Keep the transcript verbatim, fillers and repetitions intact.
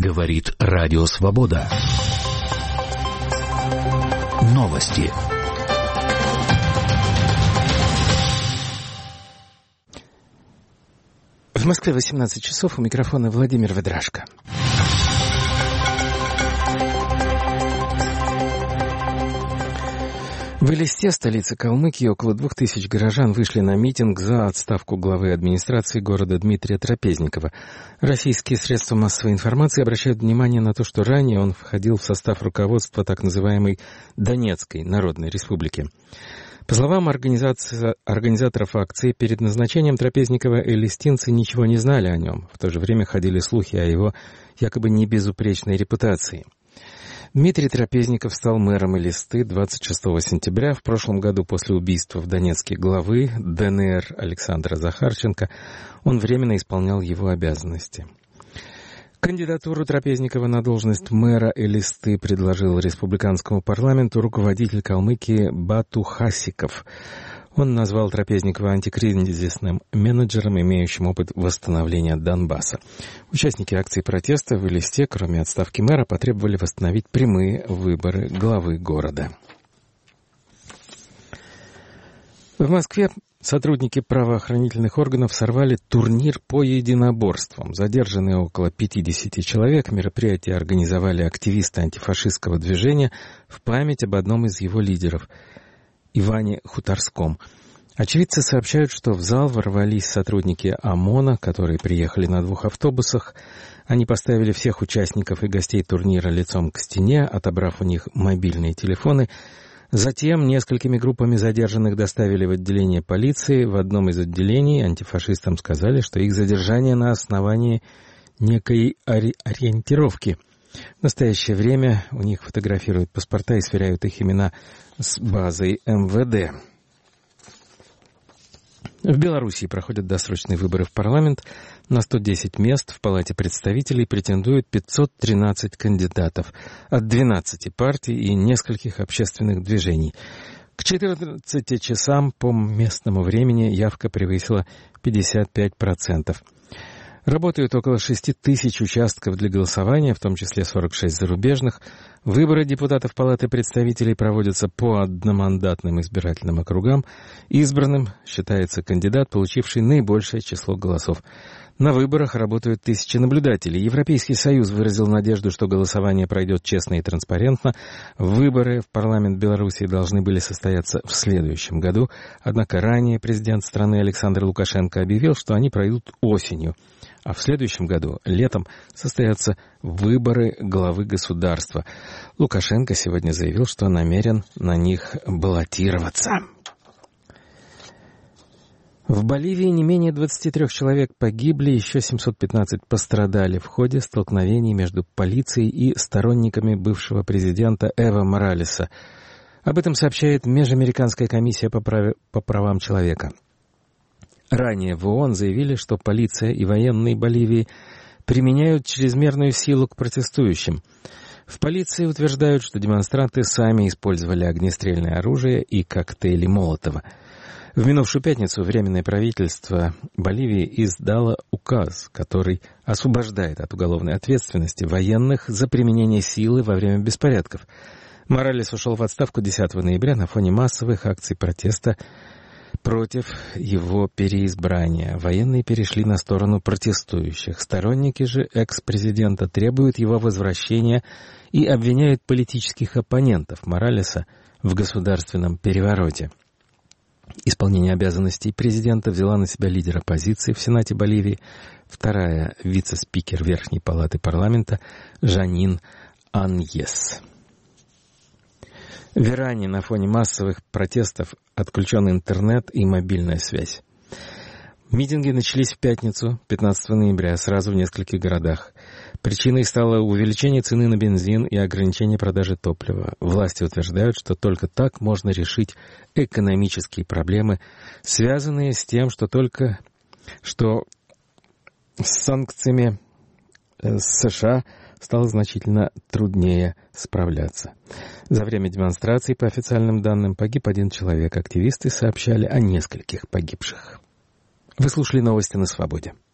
Говорит Радио Свобода. Новости. В Москве восемнадцать часов, у микрофона Владимир Ведрашко. В Элисте, столице Калмыкии, около двух тысяч горожан вышли на митинг за отставку главы администрации города Дмитрия Трапезникова. Российские средства массовой информации обращают внимание на то, что ранее он входил в состав руководства так называемой Донецкой Народной Республики. По словам организаторов акции, перед назначением Трапезникова элистинцы ничего не знали о нем. В то же время ходили слухи о его якобы небезупречной репутации. Дмитрий Трапезников стал мэром Элисты двадцать шестого сентября. В прошлом году после убийства в Донецке главы ДНР Александра Захарченко он временно исполнял его обязанности. Кандидатуру Трапезникова на должность мэра Элисты предложил республиканскому парламенту руководитель Калмыкии Бату Хасиков. Он назвал Трапезникова антикризисным менеджером, имеющим опыт восстановления Донбасса. Участники акции протеста в Элисте, кроме отставки мэра, потребовали восстановить прямые выборы главы города. В Москве сотрудники правоохранительных органов сорвали турнир по единоборствам. Задержанные около пятидесяти человек. Мероприятие организовали активисты антифашистского движения в память об одном из его лидеров – Иване Хуторском. Очевидцы сообщают, что в зал ворвались сотрудники ОМОНа, которые приехали на двух автобусах. Они поставили всех участников и гостей турнира лицом к стене, отобрав у них мобильные телефоны. Затем несколькими группами задержанных доставили в отделение полиции. В одном из отделений антифашистам сказали, что их задержание на основании некой ори- ориентировки. В настоящее время у них фотографируют паспорта и сверяют их имена с базой эм вэ дэ. В Белоруссии проходят досрочные выборы в парламент. На сто десять мест в Палате представителей претендуют пятьсот тринадцать кандидатов от двенадцати партий и нескольких общественных движений. К четырнадцати часам по местному времени явка превысила пятьдесят пять процентов. Работают около шести тысяч участков для голосования, в том числе сорок шесть зарубежных. Выборы депутатов Палаты представителей проводятся по одномандатным избирательным округам. Избранным считается кандидат, получивший наибольшее число голосов. На выборах работают тысячи наблюдателей. Европейский Союз выразил надежду, что голосование пройдет честно и транспарентно. Выборы в парламент Белоруссии должны были состояться в следующем году. Однако ранее президент страны Александр Лукашенко объявил, что они пройдут осенью. А в следующем году, летом, состоятся выборы главы государства. Лукашенко сегодня заявил, что намерен на них баллотироваться. В Боливии не менее двадцати трёх человек погибли, еще семьсот пятнадцать пострадали в ходе столкновений между полицией и сторонниками бывшего президента Эво Моралеса. Об этом сообщает Межамериканская комиссия по, прав... по правам человека. Ранее в ООН заявили, что полиция и военные Боливии применяют чрезмерную силу к протестующим. В полиции утверждают, что демонстранты сами использовали огнестрельное оружие и коктейли Молотова. В минувшую пятницу Временное правительство Боливии издало указ, который освобождает от уголовной ответственности военных за применение силы во время беспорядков. Моралес ушел в отставку десятого ноября на фоне массовых акций протеста против его переизбрания. Военные перешли на сторону протестующих. Сторонники же экс-президента требуют его возвращения и обвиняют политических оппонентов Моралеса в государственном перевороте. Исполнение обязанностей президента взяла на себя лидер оппозиции в Сенате Боливии, вторая вице-спикер Верхней палаты парламента Жанин Аньес. В Иране на фоне массовых протестов отключен интернет и мобильная связь. Митинги начались в пятницу, пятнадцатого ноября, сразу в нескольких городах. Причиной стало увеличение цены на бензин и ограничение продажи топлива. Власти утверждают, что только так можно решить экономические проблемы, связанные с тем, что только что с санкциями США стало значительно труднее справляться. За время демонстраций, по официальным данным, погиб один человек. Активисты сообщали о нескольких погибших. Вы слушали новости на Свободе.